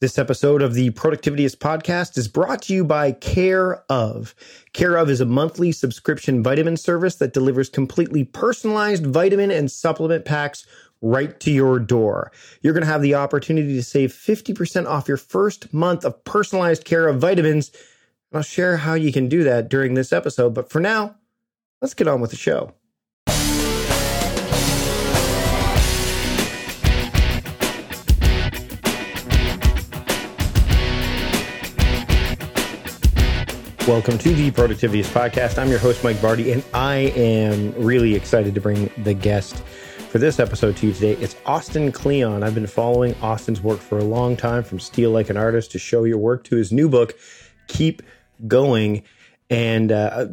This episode of the Productivityist podcast is brought to you by Care of. Care of is a monthly subscription vitamin service that delivers completely personalized vitamin and supplement packs right to your door. You're going to have the opportunity to save 50% off your first month of personalized Care of vitamins. I'll share how you can do that during this episode. But for now, let's get on with the show. Welcome to the Productivityist podcast. I'm your host, Mike Vardy, and I am really excited to bring the guest for this episode to you today. It's Austin Kleon. I've been following Austin's work for a long time, from Steal Like an Artist to Show Your Work to his new book, Keep Going. And,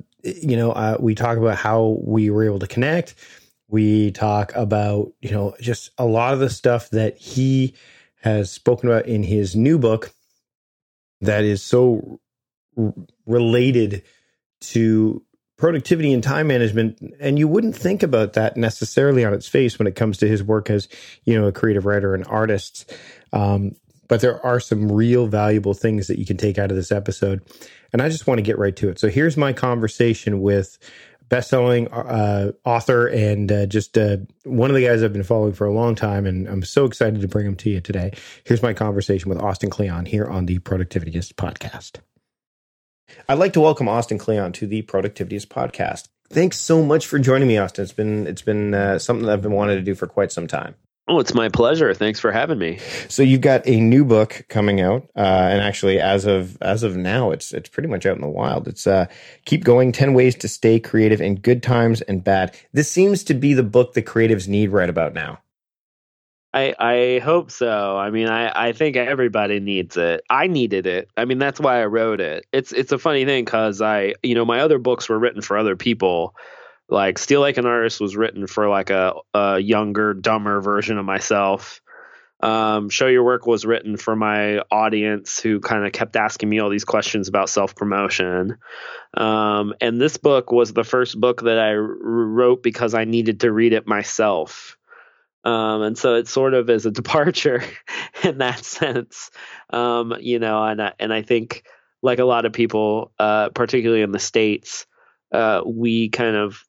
we talk about how we were able to connect. We talk about, just a lot of the stuff that he has spoken about in his new book that is so related to productivity and time management. And you wouldn't think about that necessarily on its face when it comes to his work as, a creative writer and artist. But there are some real valuable things that you can take out of this episode. And I just want to get right to it. So here's my conversation with best-selling author and one of the guys I've been following for a long time. And I'm so excited to bring him to you today. Here's my conversation with Austin Kleon here on the Productivityist podcast. I'd like to welcome Austin Kleon to the Productivityist podcast. Thanks so much for joining me, Austin. It's been something that I've been wanting to do for quite some time. Oh, it's my pleasure. Thanks for having me. So you've got a new book coming out, and actually, as of now, it's pretty much out in the wild. It's Keep Going: 10 Ways to Stay Creative in Good Times and Bad. This seems to be the book that creatives need right about now. I hope so. I mean, I think everybody needs it. I needed it. I mean, that's why I wrote it. It's a funny thing because my other books were written for other people. Like Steal Like an Artist was written for like a younger, dumber version of myself. Show Your Work was written for my audience who kind of kept asking me all these questions about self-promotion. And this book was the first book that I wrote because I needed to read it myself. And so it sort of is a departure in that sense, and I think like a lot of people, particularly in the States, we kind of,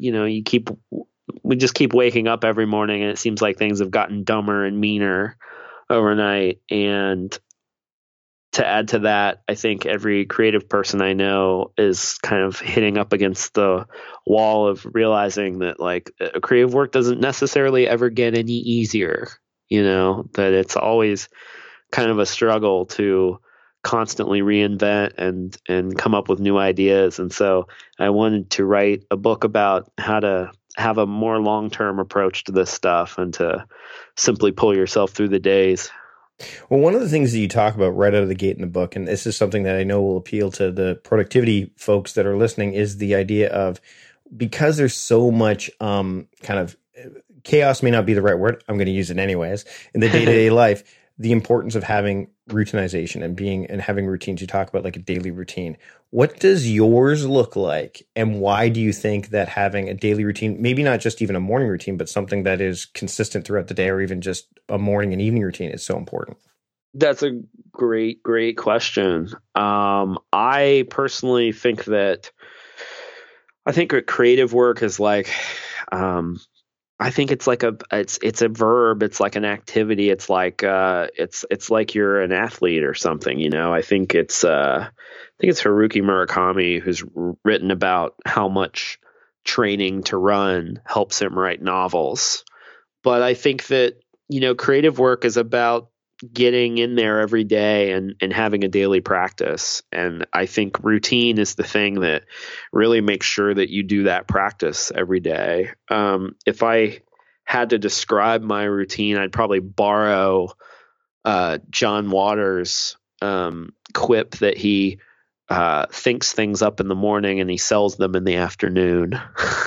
we just keep waking up every morning and it seems like things have gotten dumber and meaner overnight. And to add to that, I think every creative person I know is kind of hitting up against the wall of realizing that like a creative work doesn't necessarily ever get any easier, that it's always kind of a struggle to constantly reinvent and come up with new ideas. And so I wanted to write a book about how to have a more long-term approach to this stuff and to simply pull yourself through the days. Well, one of the things that you talk about right out of the gate in the book, and this is something that I know will appeal to the productivity folks that are listening, is the idea of, because there's so much kind of chaos may not be the right word, I'm going to use it anyways, in the day-to-day life, the importance of having routinization and having routines. You talk about like a daily routine. What does yours look like? And why do you think that having a daily routine, maybe not just even a morning routine, but something that is consistent throughout the day, or even just a morning and evening routine, is so important? That's a great question. I personally think that creative work is like, I think it's like it's a verb. It's like an activity. It's like it's like you're an athlete or something. I think it's Haruki Murakami who's written about how much training to run helps him write novels. But I think that creative work is about getting in there every day and having a daily practice. And I think routine is the thing that really makes sure that you do that practice every day. If I had to describe my routine, I'd probably borrow John Waters' quip that he thinks things up in the morning and he sells them in the afternoon.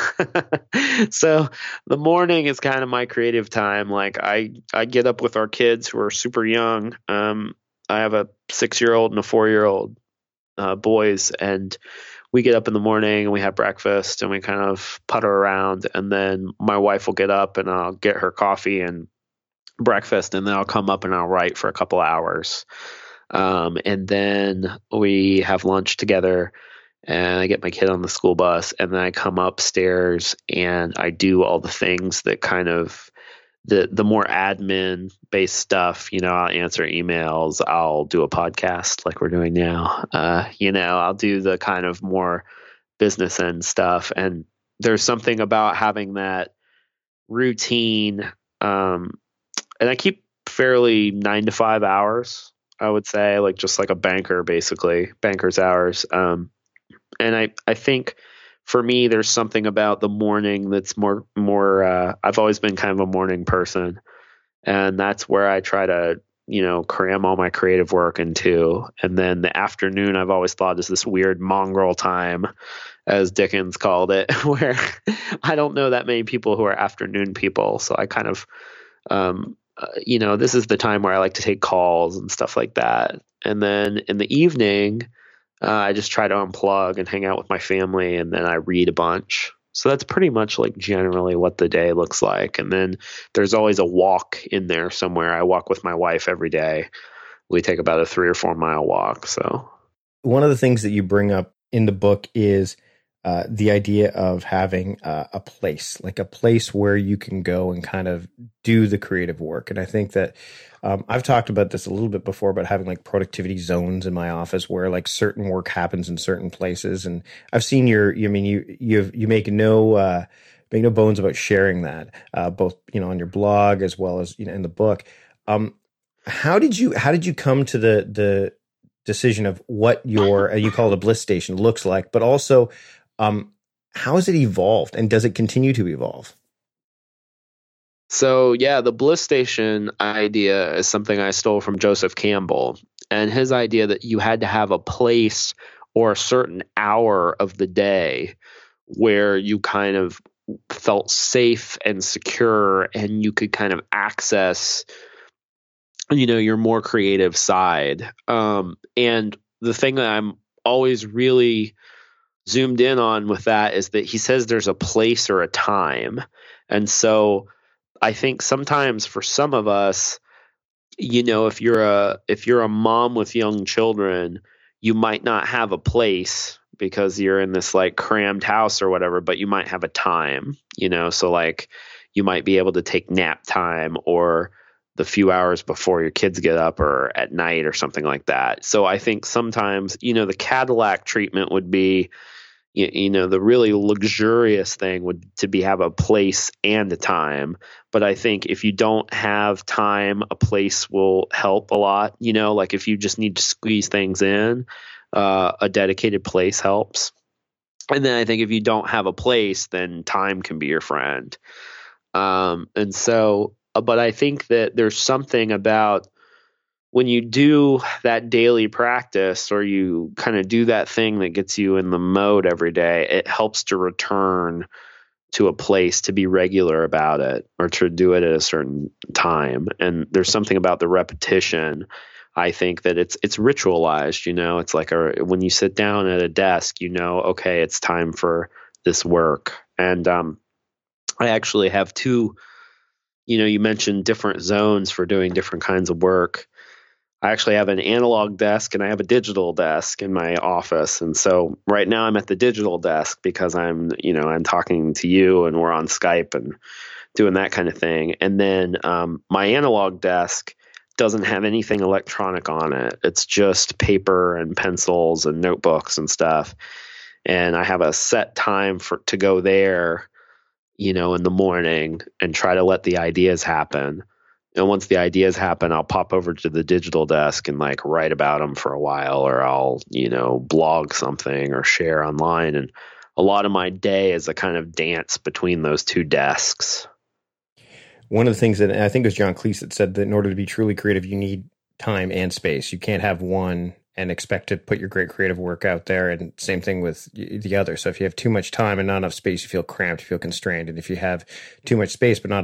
So the morning is kind of my creative time. Like I get up with our kids who are super young. I have a 6-year-old and a 4-year-old boys, and we get up in the morning and we have breakfast and we kind of putter around, and then my wife will get up and I'll get her coffee and breakfast, and then I'll come up and I'll write for a couple hours. And then we have lunch together, and I get my kid on the school bus, and then I come upstairs and I do all the things that kind of the more admin based stuff. I'll answer emails, I'll do a podcast like we're doing now. I'll do the kind of more business end stuff. And there's something about having that routine. And I keep fairly 9 to 5 hours, I would say, like just like a banker, basically banker's hours. And I think for me, there's something about the morning that's more, I've always been kind of a morning person, and that's where I try to, cram all my creative work into. And then the afternoon, I've always thought is this weird mongrel time, as Dickens called it, where I don't know that many people who are afternoon people. So I kind of, this is the time where I like to take calls and stuff like that. And then in the evening, I just try to unplug and hang out with my family, and then I read a bunch. So that's pretty much like generally what the day looks like. And then there's always a walk in there somewhere. I walk with my wife every day. We take about a 3 or 4 mile walk. So one of the things that you bring up in the book is the idea of having a place where you can go and kind of do the creative work. And I think that I've talked about this a little bit before, about having like productivity zones in my office where like certain work happens in certain places. And I've seen you make no bones about sharing that, both, on your blog as well as, in the book. How did you come to the decision of what your, you call it a bliss station, looks like, but also, how has it evolved, and does it continue to evolve? So yeah, the bliss station idea is something I stole from Joseph Campbell, and his idea that you had to have a place or a certain hour of the day where you kind of felt safe and secure, and you could kind of access, your more creative side. And the thing that I'm always really zoomed in on with that is that he says there's a place or a time. And so I think sometimes for some of us, if you're a mom with young children, you might not have a place because you're in this like crammed house or whatever, but you might have a time, so like you might be able to take nap time or the few hours before your kids get up or at night or something like that. So I think sometimes, the Cadillac treatment would be, the really luxurious thing would to be have a place and a time. But I think if you don't have time, a place will help a lot. Like if you just need to squeeze things in, a dedicated place helps. And then I think if you don't have a place, then time can be your friend. And so, but I think that there's something about when you do that daily practice, or you kind of do that thing that gets you in the mode every day, it helps to return to a place, to be regular about it, or to do it at a certain time. And there's something about the repetition. I think that it's ritualized, it's like when you sit down at a desk, okay, it's time for this work. And I actually have two, you mentioned different zones for doing different kinds of work. I actually have an analog desk and I have a digital desk in my office. And so right now I'm at the digital desk because I'm talking to you and we're on Skype and doing that kind of thing. And then my analog desk doesn't have anything electronic on it. It's just paper and pencils and notebooks and stuff. And I have a set time to go there, in the morning and try to let the ideas happen. And once the ideas happen, I'll pop over to the digital desk and like write about them for a while, or I'll, blog something or share online. And a lot of my day is a kind of dance between those two desks. One of the things that, and I think it was John Cleese that said that in order to be truly creative, you need time and space. You can't have one and expect to put your great creative work out there. And same thing with the other. So if you have too much time and not enough space, you feel cramped, you feel constrained. And if you have too much space but not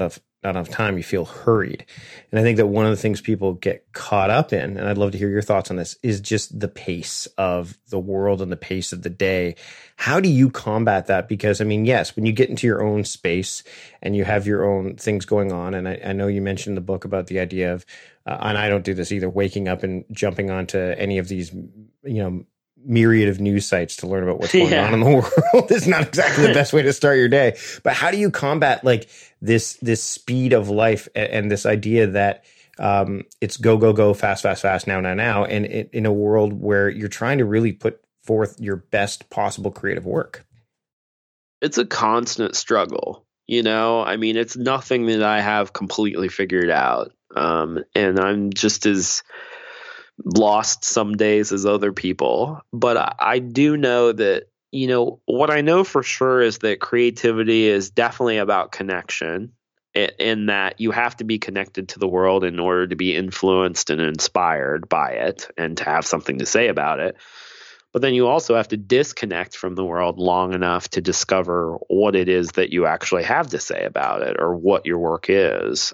not enough time, you feel hurried. And I think that one of the things people get caught up in, and I'd love to hear your thoughts on this, is just the pace of the world and the pace of the day. How do you combat that? Because, I mean, yes, when you get into your own space and you have your own things going on, and I know you mentioned in the book about the idea of, and I don't do this either, waking up and jumping onto any of these, myriad of news sites to learn about what's going on in the world is not exactly the best way to start your day. But how do you combat like this speed of life and this idea that it's go, fast, now, and in a world where you're trying to really put forth your best possible creative work? It's a constant struggle. I mean, it's nothing that I have completely figured out. And I'm just as lost some days as other people. But I do know that, what I know for sure is that creativity is definitely about connection, in that you have to be connected to the world in order to be influenced and inspired by it and to have something to say about it. But then you also have to disconnect from the world long enough to discover what it is that you actually have to say about it or what your work is.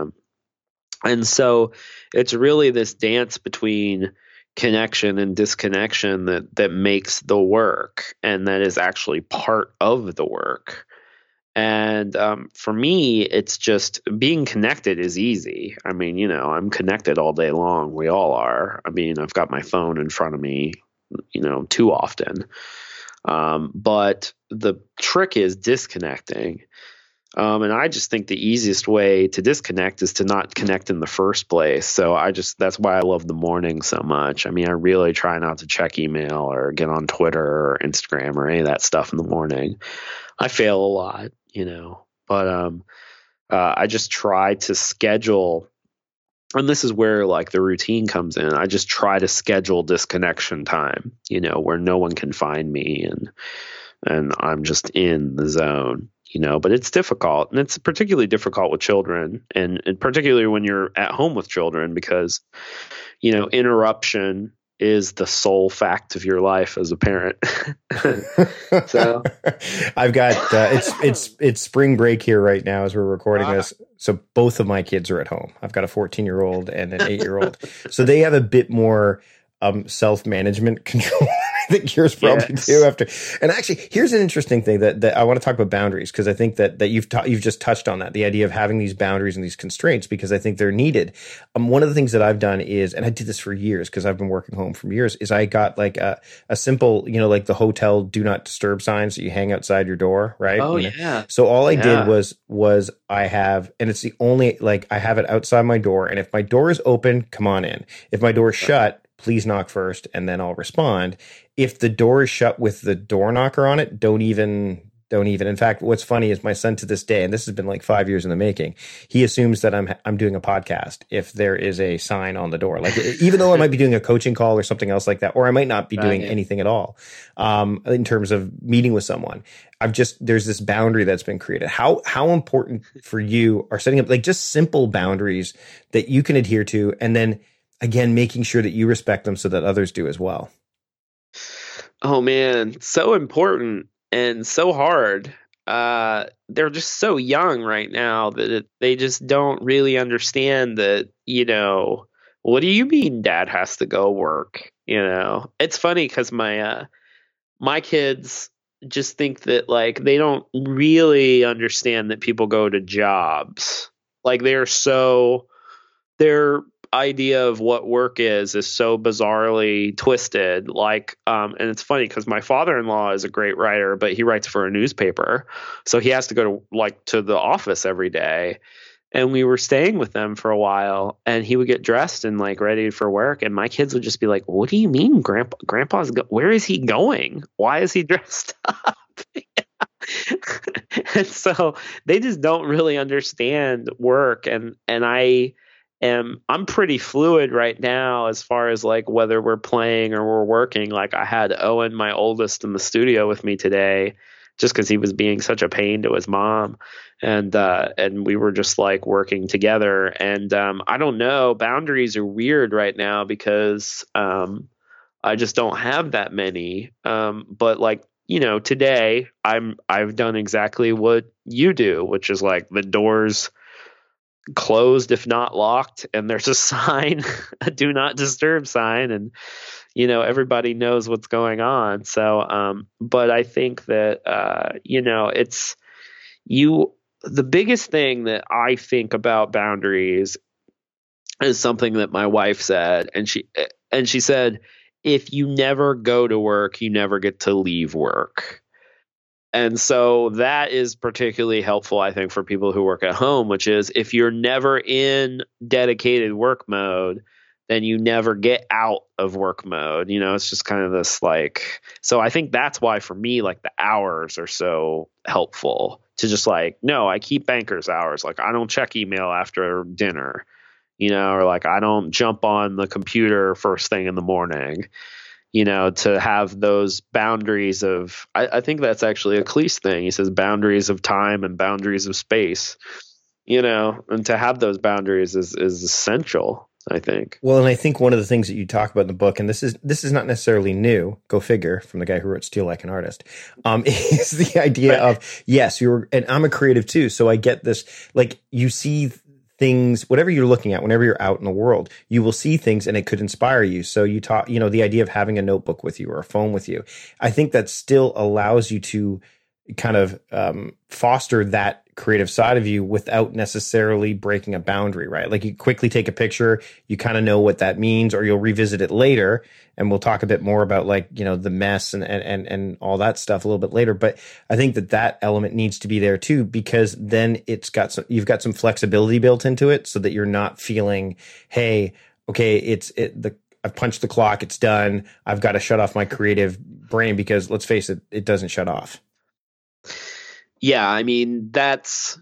And so it's really this dance between connection and disconnection that makes the work, and that is actually part of the work. And for me, it's just being connected is easy. I mean, I'm connected all day long. We all are. I mean, I've got my phone in front of me, too often. But the trick is disconnecting. And I just think the easiest way to disconnect is to not connect in the first place. So that's why I love the morning so much. I mean, I really try not to check email or get on Twitter or Instagram or any of that stuff in the morning. I fail a lot, but I just try to schedule, and this is where like the routine comes in. I just try to schedule disconnection time, where no one can find me and I'm just in the zone. But it's difficult, and it's particularly difficult with children, and particularly when you're at home with children, because, interruption is the sole fact of your life as a parent. So I've got, it's spring break here right now as we're recording this. So both of my kids are at home. I've got a 14-year-old and an 8-year-old. So they have a bit more self-management control. I think yours probably do after. And actually, here's an interesting thing that I want to talk about boundaries, because I think that you've just touched on that, the idea of having these boundaries and these constraints, because I think they're needed. One of the things that I've done is, and I did this for years because I've been working home for years, is I got like a simple, like the hotel do not disturb signs that you hang outside your door, right? Oh, yeah. So all I did was I have, and it's the only, like I have it outside my door, and if my door is open, come on in. If my door is shut, please knock first, and then I'll respond. If the door is shut with the door knocker on it, don't even. In fact, what's funny is my son to this day, and this has been like 5 years in the making, he assumes that I'm doing a podcast if there is a sign on the door. Like, even though I might be doing a coaching call or something else like that, or I might not be doing anything at all, in terms of meeting with someone. There's this boundary that's been created. How important for you are setting up like just simple boundaries that you can adhere to, and then again, making sure that you respect them so that others do as well? Oh man, so important and so hard. They're just so young right now that they just don't really understand that, what do you mean dad has to go work? It's funny because my kids just think that like they don't really understand that people go to jobs. Like their idea of what work is so bizarrely twisted. Like, and it's funny because my father-in-law is a great writer, but he writes for a newspaper, so he has to go to the office every day. And we were staying with them for a while, and he would get dressed and like ready for work, and my kids would just be like, "What do you mean, Grandpa's where is he going? Why is he dressed up?" And so they just don't really understand work, and I'm pretty fluid right now as far as like whether we're playing or we're working. Like I had Owen, my oldest, in the studio with me today, just because he was being such a pain to his mom, and we were just like working together. And I don't know, boundaries are weird right now because I just don't have that many. But like today I've done exactly what you do, which is like the doors closed if not locked, and there's a sign, a do not disturb sign, and everybody knows what's going on. So but I think that it's the biggest thing that I think about boundaries is something that my wife said, and she said, if you never go to work, you never get to leave work. And so that is particularly helpful, I think, for people who work at home, which is if you're never in dedicated work mode, then you never get out of work mode. It's just kind of this so I think that's why for me, the hours are so helpful to just no, I keep banker's hours. I don't check email after dinner, or I don't jump on the computer first thing in the morning. To have those boundaries of, I think that's actually a Cleese thing. He says boundaries of time and boundaries of space, and to have those boundaries is essential, I think. Well, and I think one of the things that you talk about in the book, and this is not necessarily new, go figure, from the guy who wrote Steal Like an Artist, is the idea of, yes, and I'm a creative too. So I get this, you see things, whatever you're looking at, whenever you're out in the world, you will see things and it could inspire you. So you talk, the idea of having a notebook with you or a phone with you, I think that still allows you to kind of foster that creative side of you without necessarily breaking a boundary, right? You quickly take a picture, you kind of know what that means, or you'll revisit it later. And we'll talk a bit more about the mess and all that stuff a little bit later. But I think that element needs to be there too, because then you've got some flexibility built into it so that you're not feeling, hey, okay, I've punched the clock, it's done. I've got to shut off my creative brain, because let's face it, it doesn't shut off. Yeah, I mean, I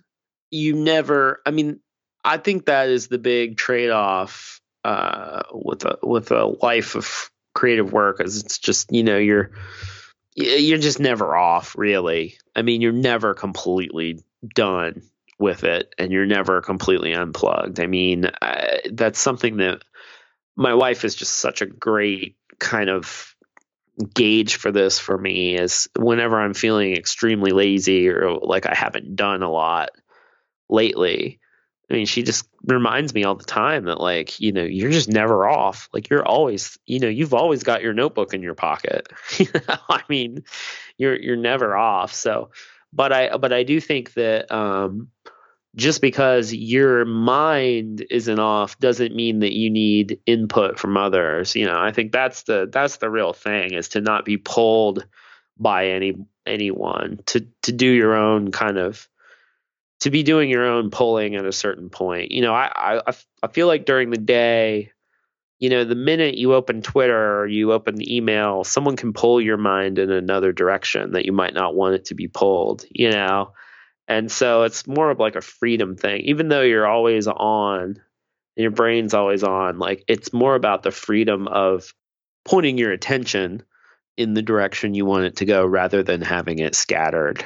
think that is the big trade-off with a life of creative work, is it's just, you're just never off, really. I mean, you're never completely done with it, and you're never completely unplugged. I mean, that's something that my wife is just such a great kind of gauge for this for me, is whenever I'm feeling extremely lazy or I haven't done a lot lately. I mean, she just reminds me all the time that you're just never off. You're always, you've always got your notebook in your pocket. I mean, you're never off. So, but I do think that just because your mind isn't off doesn't mean that you need input from others. I think that's the real thing, is to not be pulled by anyone, to do your own to be doing your own pulling at a certain point. I feel like during the day, the minute you open Twitter or you open the email, someone can pull your mind in another direction that you might not want it to be pulled, And so it's more of a freedom thing, even though you're always on and your brain's always on. It's more about the freedom of pointing your attention in the direction you want it to go rather than having it scattered.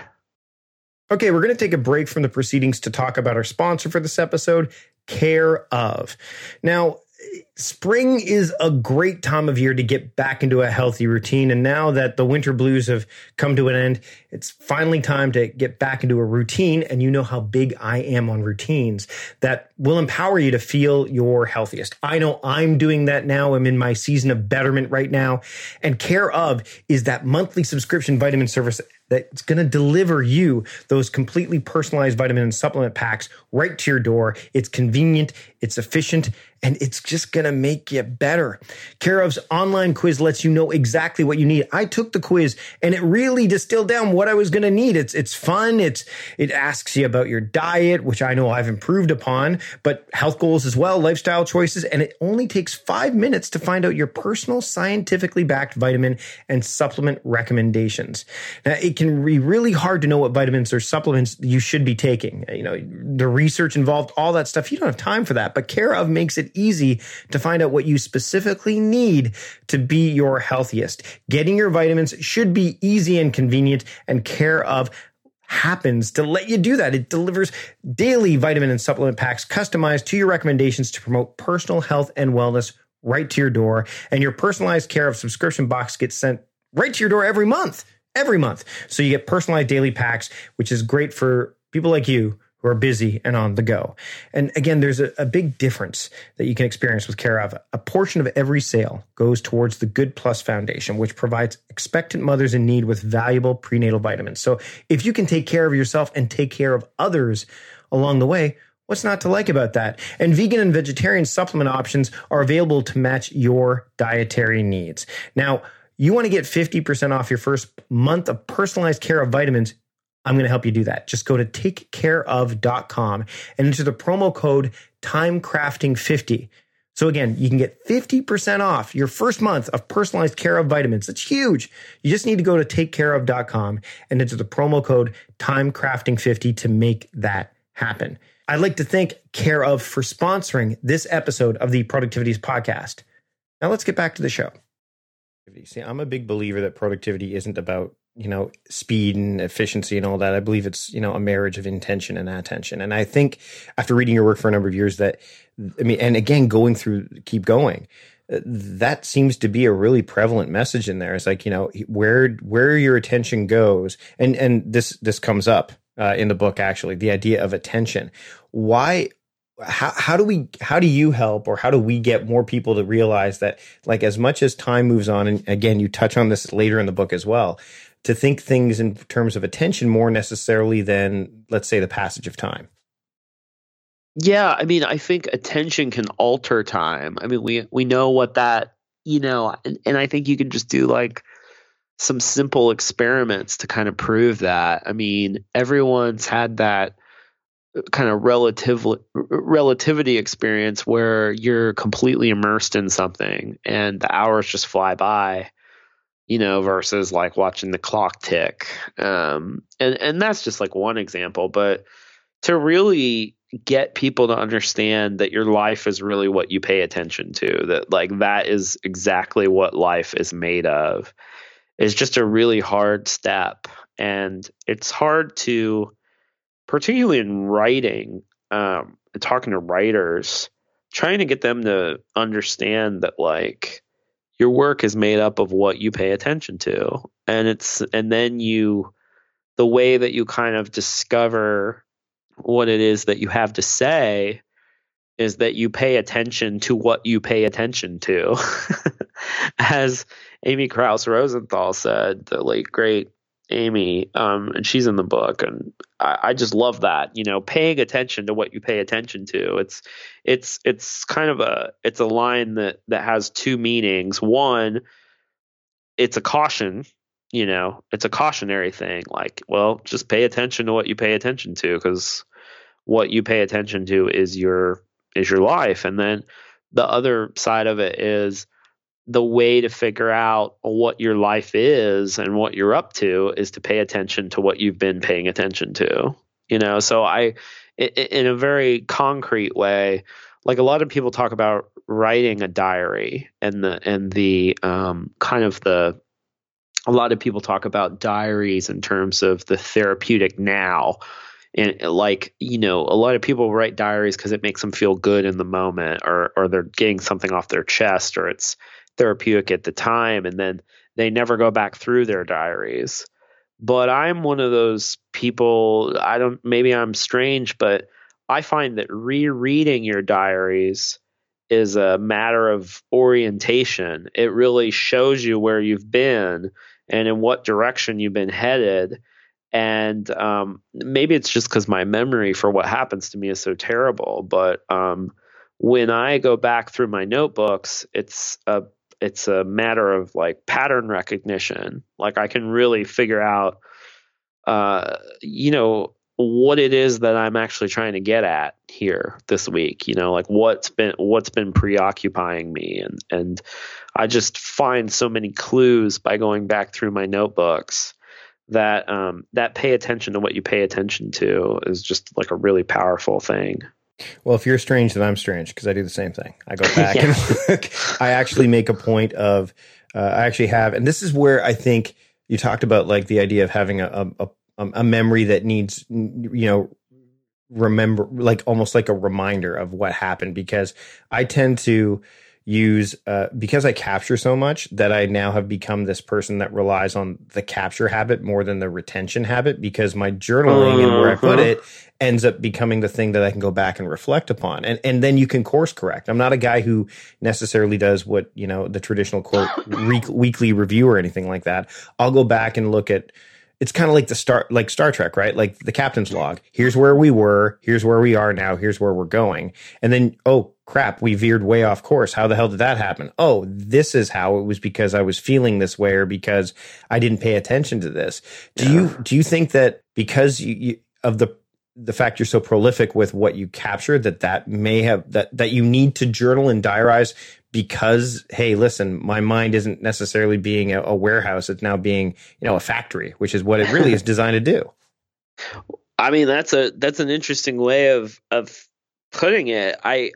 Okay, we're going to take a break from the proceedings to talk about our sponsor for this episode, Care of. Now, spring is a great time of year to get back into a healthy routine. And now that the winter blues have come to an end, it's finally time to get back into a routine. And you know how big I am on routines that will empower you to feel your healthiest. I know I'm doing that now. I'm in my season of betterment right now. And Care of is that monthly subscription vitamin service that's going to deliver you those completely personalized vitamin and supplement packs right to your door. It's convenient, it's efficient, and it's just going to make you better. Care of's online quiz lets you know exactly what you need. I took the quiz and it really distilled down what I was going to need. It's fun. It asks you about your diet, which I know I've improved upon, but health goals as well, lifestyle choices, and it only takes 5 minutes to find out your personal scientifically backed vitamin and supplement recommendations. Now, it can be really hard to know what vitamins or supplements you should be taking. The research involved, all that stuff. You don't have time for that, but Care of makes it easy to find out what you specifically need to be your healthiest. Getting your vitamins should be easy and convenient, and Care of happens to let you do that. It delivers daily vitamin and supplement packs customized to your recommendations to promote personal health and wellness right to your door. And your personalized Care of subscription box gets sent right to your door every month. So you get personalized daily packs, which is great for people like you who are busy and on the go. And again, there's a big difference that you can experience with Care of. A portion of every sale goes towards the Good Plus Foundation, which provides expectant mothers in need with valuable prenatal vitamins. So if you can take care of yourself and take care of others along the way, what's not to like about that? And vegan and vegetarian supplement options are available to match your dietary needs. Now, you want to get 50% off your first month of personalized Care of vitamins. I'm going to help you do that. Just go to takecareof.com and enter the promo code TIMECRAFTING50. So again, you can get 50% off your first month of personalized Care of vitamins. That's huge. You just need to go to takecareof.com and enter the promo code TIMECRAFTING50 to make that happen. I'd like to thank Care of for sponsoring this episode of the Productivities Podcast. Now let's get back to the show. See, I'm a big believer that productivity isn't about, speed and efficiency and all that. I believe it's, a marriage of intention and attention. And I think after reading your work for a number of years and again, keep going, that seems to be a really prevalent message in there. It's like, where your attention goes. And this comes up in the book, actually, the idea of attention. Why? How do you help, or how do we get more people to realize that, like, as much as time moves on, and again, you touch on this later in the book as well, to think things in terms of attention more necessarily than, let's say, the passage of time? Yeah, I mean, I think attention can alter time. I mean, we know what that, and I think you can just do like some simple experiments to kind of prove that. I mean, everyone's had that kind of relativity experience where you're completely immersed in something and the hours just fly by, versus like watching the clock tick. And that's just like one example, but to really get people to understand that your life is really what you pay attention to, that like that is exactly what life is made of, is just a really hard step. And it's hard to, particularly in writing, talking to writers, trying to get them to understand that like your work is made up of what you pay attention to. And then the way that you kind of discover what it is that you have to say is that you pay attention to what you pay attention to. As Amy Krauss Rosenthal said, the late great Amy, and she's in the book, and I just love that, paying attention to what you pay attention to. It's kind of a line that has two meanings. One, it's a caution, it's a cautionary thing. Like, well, just pay attention to what you pay attention to, because what you pay attention to is your life. And then the other side of it is the way to figure out what your life is and what you're up to is to pay attention to what you've been paying attention to, So in a very concrete way, like a lot of people talk about writing a diary a lot of people talk about diaries in terms of the therapeutic now. And like, a lot of people write diaries because it makes them feel good in the moment, or they're getting something off their chest, or it's therapeutic at the time, and then they never go back through their diaries. But I'm one of those people, maybe I'm strange, but I find that rereading your diaries is a matter of orientation. It really shows you where you've been and in what direction you've been headed. And maybe it's just because my memory for what happens to me is so terrible. But when I go back through my notebooks, it's a matter of like pattern recognition. Like I can really figure out, what it is that I'm actually trying to get at here this week. Like what's been preoccupying me, and I just find so many clues by going back through my notebooks that pay attention to what you pay attention to is just like a really powerful thing. Well, if you're strange, then I'm strange, because I do the same thing. I go back and look. I actually make a point of, I actually have, and this is where I think you talked about like the idea of having a memory that needs, remember, like almost like a reminder of what happened, because I tend to, use because I capture so much that I now have become this person that relies on the capture habit more than the retention habit, because my journaling and where I put it ends up becoming the thing that I can go back and reflect upon. And then you can course correct. I'm not a guy who necessarily does what, the traditional quote weekly review or anything like that. I'll go back and look at, it's kind of like Star Trek, right? Like the captain's log. Here's where we were. Here's where we are now. Here's where we're going. And then, oh crap, we veered way off course. How the hell did that happen? Oh, this is how it was, because I was feeling this way, or because I didn't pay attention to this. Do you think that because of the fact you're so prolific with what you capture, that may have that you need to journal and diarize, because, hey, listen, my mind isn't necessarily being a warehouse. It's now being, a factory, which is what it really is designed to do. I mean, that's an interesting way of putting it.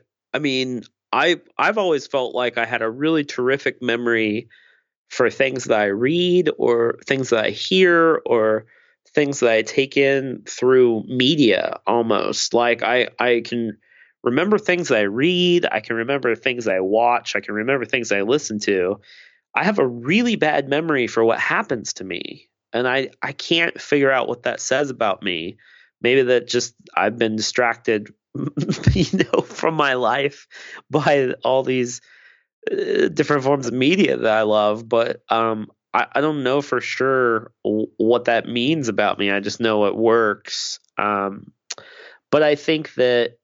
I've always felt like I had a really terrific memory for things that I read, or things that I hear, or things that I take in through media almost. Like I can remember things I read. I can remember things I watch. I can remember things I listen to. I have a really bad memory for what happens to me. And I can't figure out what that says about me. Maybe that just I've been distracted, from my life by all these different forms of media that I love. But I don't know for sure what that means about me. I just know it works. But I think that,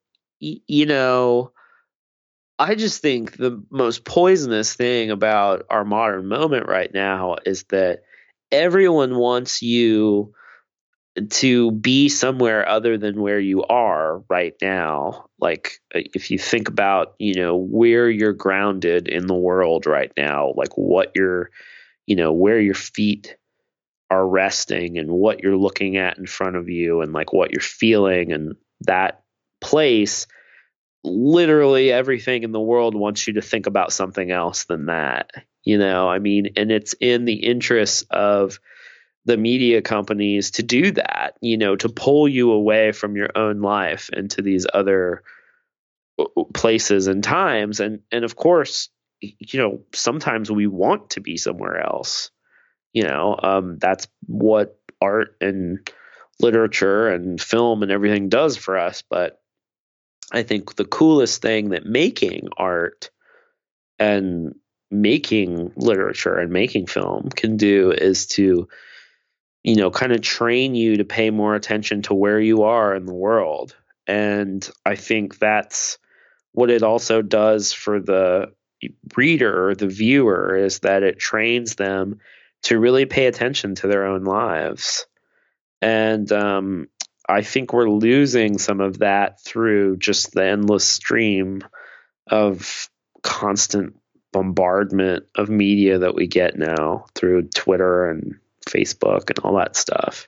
I just think the most poisonous thing about our modern moment right now is that everyone wants you to be somewhere other than where you are right now. Like, if you think about, where you're grounded in the world right now, like what you're, where your feet are resting and what you're looking at in front of you, and like what you're feeling, and that place, literally everything in the world wants you to think about something else than that, and it's in the interests of the media companies to do that, to pull you away from your own life into these other places and times. And of course, sometimes we want to be somewhere else, that's what art and literature and film and everything does for us. But I think the coolest thing that making art and making literature and making film can do is to, kind of train you to pay more attention to where you are in the world. And I think that's what it also does for the reader or the viewer, is that it trains them to really pay attention to their own lives. And I think we're losing some of that through just the endless stream of constant bombardment of media that we get now through Twitter and Facebook and all that stuff.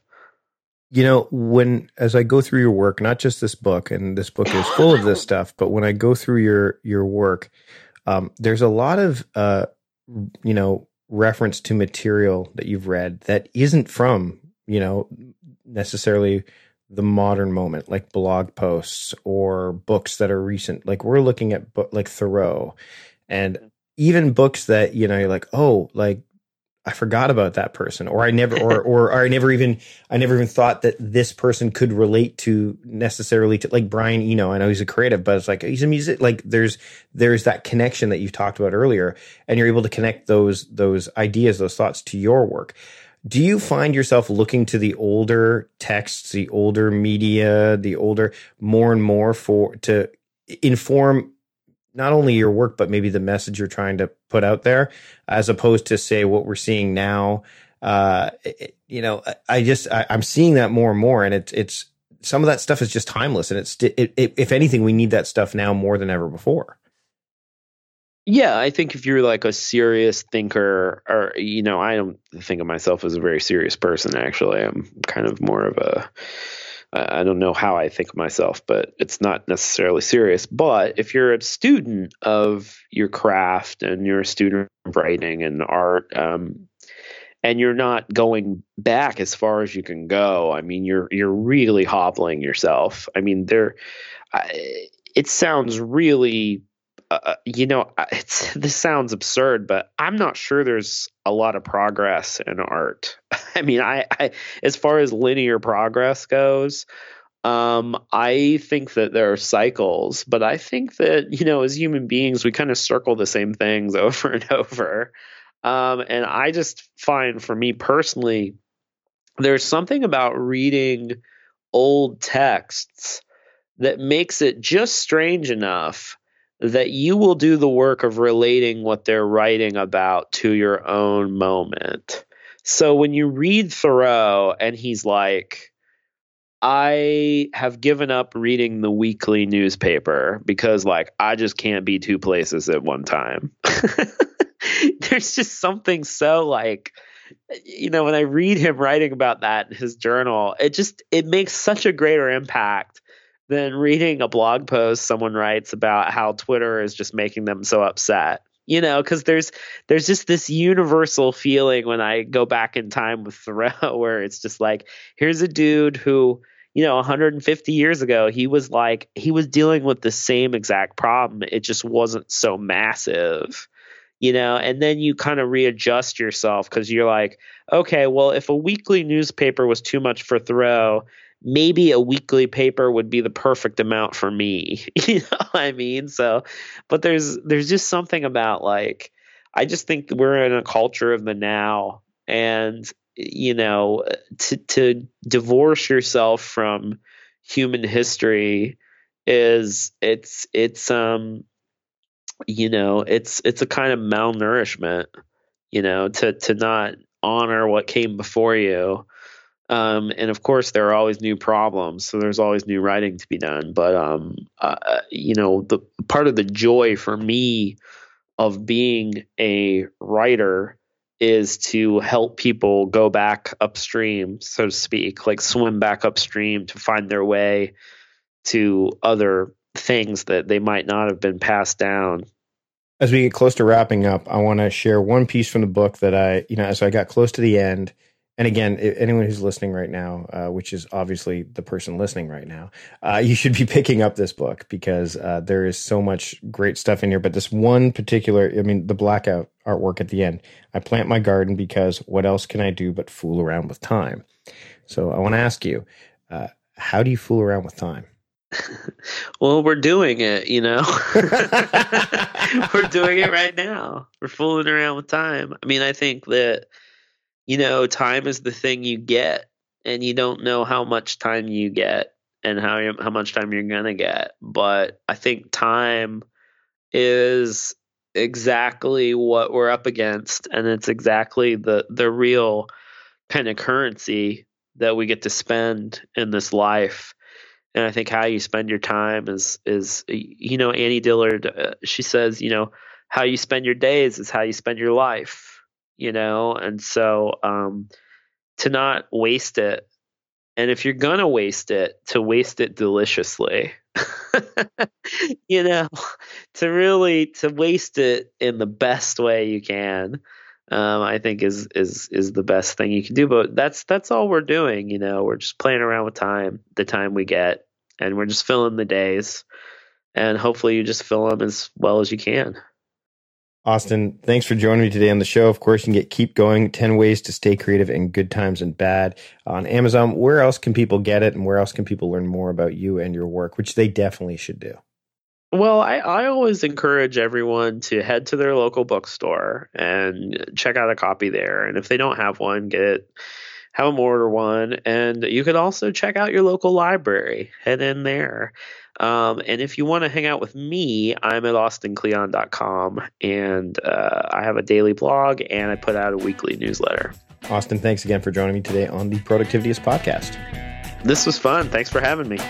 As I go through your work, not just this book, and this book is full of this stuff, but when I go through your work, there's a lot of, reference to material that you've read that isn't from, necessarily the modern moment, like blog posts or books that are recent. Like we're looking at like Thoreau, and even books that, you're like, oh, like I forgot about that person, or I never, or I never even thought that this person could relate to necessarily to, like Brian Eno. I know he's a creative, but it's like he's a music. Like there's that connection that you talked about earlier, and you're able to connect those ideas, those thoughts to your work. Do you find yourself looking to the older texts, the older media, more and more to inform not only your work, but maybe the message you're trying to put out there, as opposed to say what we're seeing now? I'm seeing that more and more, and it's some of that stuff is just timeless, and if anything, we need that stuff now more than ever before. Yeah, I think if you're like a serious thinker, or, I don't think of myself as a very serious person, actually. I'm kind of more of I don't know how I think of myself, but it's not necessarily serious. But if you're a student of your craft, and you're a student of writing and art, and you're not going back as far as you can go, I mean, you're really hobbling yourself. I mean, it sounds really this sounds absurd, but I'm not sure there's a lot of progress in art. I mean, I as far as linear progress goes, I think that there are cycles, but I think that, as human beings, we kind of circle the same things over and over. And I just find, for me personally, there's something about reading old texts that makes it just strange enough that you will do the work of relating what they're writing about to your own moment. So when you read Thoreau and he's like, I have given up reading the weekly newspaper because, like, I just can't be two places at one time. There's just something so, like, when I read him writing about that in his journal, it makes such a greater impact than reading a blog post someone writes about how Twitter is just making them so upset. Because there's just this universal feeling when I go back in time with Thoreau where it's just like, here's a dude who, 150 years ago, he was dealing with the same exact problem. It just wasn't so massive, and then you kind of readjust yourself because you're like, okay, well, if a weekly newspaper was too much for Thoreau, maybe a weekly paper would be the perfect amount for me. You know what I mean? So, but there's just something about, like, I just think we're in a culture of the now, and, to divorce yourself from human history it's a kind of malnourishment, to not honor what came before you. And of course, there are always new problems, so there's always new writing to be done. But the part of the joy for me of being a writer is to help people go back upstream, so to speak, like swim back upstream to find their way to other things that they might not have been passed down. As we get close to wrapping up, I want to share one piece from the book that as I got close to the end. And again, anyone who's listening right now, which is obviously the person listening right now, you should be picking up this book because there is so much great stuff in here. But this one particular, the blackout artwork at the end, I plant my garden because what else can I do but fool around with time? So I want to ask you, how do you fool around with time? Well, we're doing it, We're doing it right now. We're fooling around with time. I mean, I think that, time is the thing you get, and you don't know how much time you get and how much time you're going to get. But I think time is exactly what we're up against, and it's exactly the real kind of currency that we get to spend in this life. And I think how you spend your time is Annie Dillard, she says, how you spend your days is how you spend your life. And so to not waste it, and if you're gonna waste it, to waste it deliciously. To waste it in the best way you can, I think is the best thing you can do. But that's all we're doing. We're just playing around with time, the time we get, and we're just filling the days, and hopefully you just fill them as well as you can. Austin, thanks for joining me today on the show. Of course, you can get Keep Going, 10 Ways to Stay Creative in Good Times and Bad on Amazon. Where else can people get it, and where else can people learn more about you and your work, which they definitely should do? Well, I always encourage everyone to head to their local bookstore and check out a copy there. And if they don't have one, have them order one. And you could also check out your local library. Head in there. And if you want to hang out with me, I'm at austincleon.com, and I have a daily blog, and I put out a weekly newsletter. Austin, thanks again for joining me today on the Productivityist podcast. This was fun. Thanks for having me.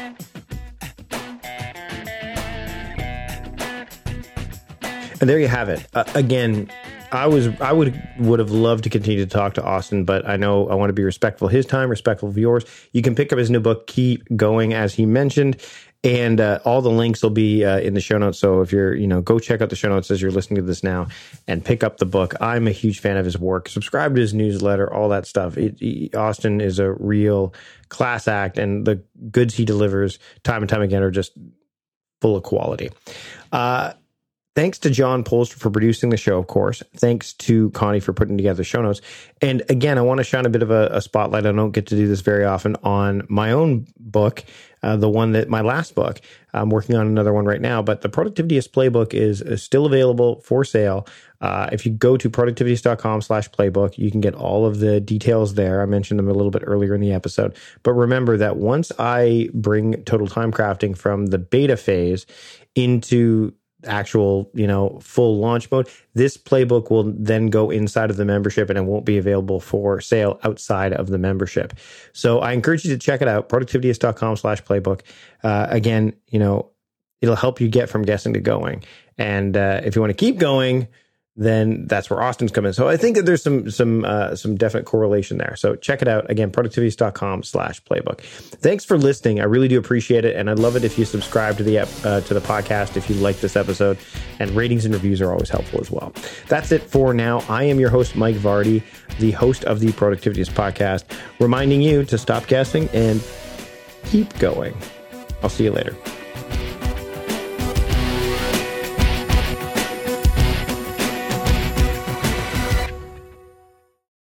And there you have it. Again, I would have loved to continue to talk to Austin, but I know I want to be respectful of his time, respectful of yours. You can pick up his new book, Keep Going, as he mentioned, and all the links will be in the show notes. So if you're, go check out the show notes as you're listening to this now and pick up the book. I'm a huge fan of his work. Subscribe to his newsletter, all that stuff. Austin is a real class act, and the goods he delivers time and time again are just full of quality. Thanks to John Polster for producing the show, of course. Thanks to Connie for putting together show notes. And again, I want to shine a bit of a spotlight. I don't get to do this very often on my own book, my last book. I'm working on another one right now, but the Productivityist Playbook is still available for sale. If you go to productivityist.com/playbook, you can get all of the details there. I mentioned them a little bit earlier in the episode. But remember that once I bring Total Time Crafting from the beta phase into actual, full launch mode, this playbook will then go inside of the membership and it won't be available for sale outside of the membership. So I encourage you to check it out, productivityist.com/playbook. Again, it'll help you get from guessing to going. And if you want to keep going, then that's where Austin's come in. So I think that there's some definite correlation there. So check it out. Again, productivityist.com/playbook. Thanks for listening. I really do appreciate it. And I'd love it if you subscribe to the podcast if you like this episode. And ratings and reviews are always helpful as well. That's it for now. I am your host, Mike Vardy, the host of the Productivityist podcast, reminding you to stop guessing and keep going. I'll see you later.